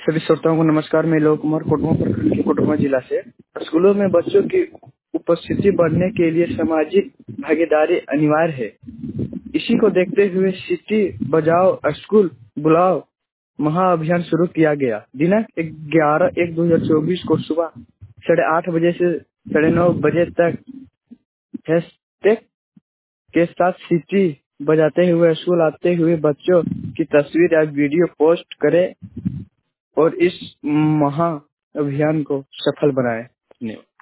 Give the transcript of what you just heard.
सभी श्रोताओं को नमस्कार। मैं लोक कुमार कोटवा प्रखंड के कोटवा जिला से। स्कूलों में बच्चों की उपस्थिति बढ़ने के लिए सामाजिक भागीदारी अनिवार्य है। इसी को देखते हुए सिटी बजाओ स्कूल बुलाओ महाअभियान शुरू किया गया। दिनांक 11/1/2024 को सुबह 8:30 बजे से 9:30 बजे तक हैशटैग के साथ सिटी बजाते हुए स्कूल आते हुए बच्चों की तस्वीर या वीडियो पोस्ट करें और इस महा अभियान को सफल बनाएं। धन्यवाद।